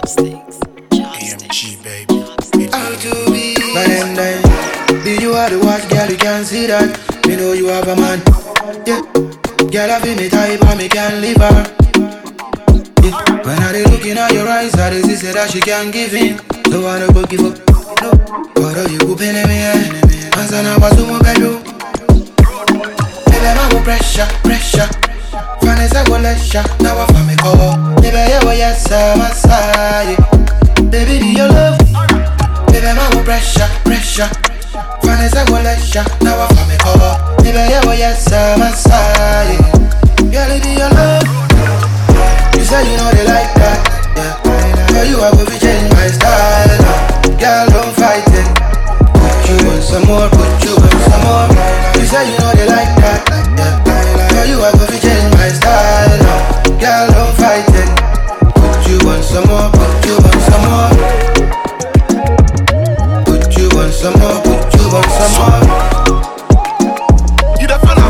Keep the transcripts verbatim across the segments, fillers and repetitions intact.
Chopsticks. A M G, baby. How to be my name then. Be you are the watch, girl, you can see that. Me know you have a man. Yeah, girl, I feel me type, but me can't leave her. Yeah, when I dey looking at your eyes, I dey see say that she can't give in. So I don't go give up. No, but you go pay me, eh? Answer now, but you won't do. Baby, I go pressure, pressure. Vanessa go let ya, now I find me call. Baby, yeah, well, yes, I'm a side. Baby, do you love me? Baby, I go pressure, pressure. Vanessa go let ya, now I find me call. Baby, yeah, well, yes, I'm a side. Girl, do you love me? You say you know they like that, yeah. Girl, you are going to change my style, no. Girl, don't fight it. Put you on some more, put you on some more. You say you know they like that, yeah. Girl, you are going to change my style, no. Girl, don't fight it. Put you on some more, put you on some more. Put you on some more, put you on some more. You the fella.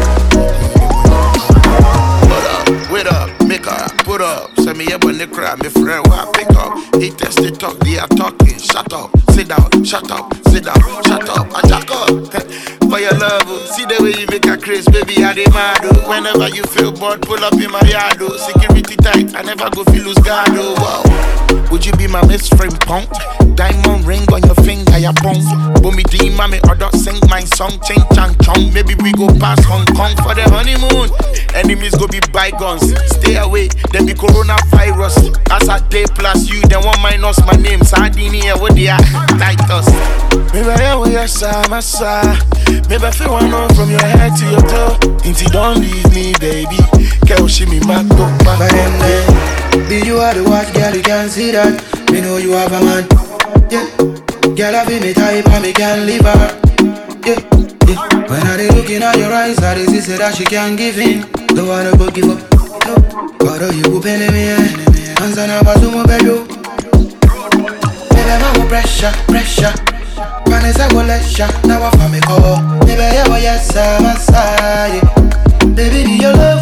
Put up, wait up, make up, put up. Send me up on the crowd, my friend, where I pick up. He test they talk, they are talking. Shut up, sit down, shut up, sit down, shut up, I jack up. For your love, see the way you make a craze, baby, I demand. Whenever you feel bored, pull up in my yard. Security tight, I never go feel lose guard. Wow. Would you be my best friend, punk? Diamond ring on your finger, ya punk. But me dream, mommy, or don't sing my song, ching chang chong. Maybe we go past Hong Kong for the honeymoon. Enemies go be bygones, stay away, then be coronavirus. As a day plus you, then one minus my name, Sardinia, what they are, Titus. Maybe I will yes, I'm a star. Maybe I feel one on from your head to your toe. Until don't leave me, baby. Girl, she me back up, back But then, then, be you are the watch, girl, you can see that. Me know you have a man. Yeah, girl, I feel me type, and me can't leave her. Yeah, yeah. When I dey looking at your eyes, I dey see say that she can't give in. Don't wanna go give up. No, but you go pay me, eh? Answer now, but you won't be do. Baby, I go pressure, pressure. Vanessa go let ya, now I find me call. Baby, yeah, well, yes, I'm a side. Baby, do you love?